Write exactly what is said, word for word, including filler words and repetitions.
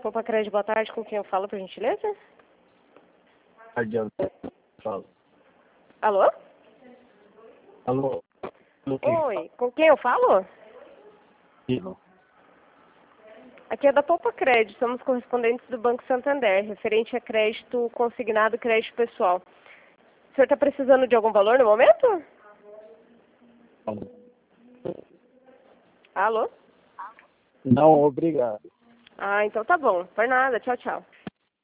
Poupa Crédito, boa tarde. Com quem eu falo, por gentileza? Adianta. Fala. Alô? Alô? Com quem Oi, com quem eu falo? falo? Aqui é da Poupa Crédito, somos correspondentes do Banco Santander, referente a crédito consignado e crédito pessoal. O senhor está precisando de algum valor no momento? Alô? Não, obrigado. Ah, então tá bom. Por nada. Tchau, tchau.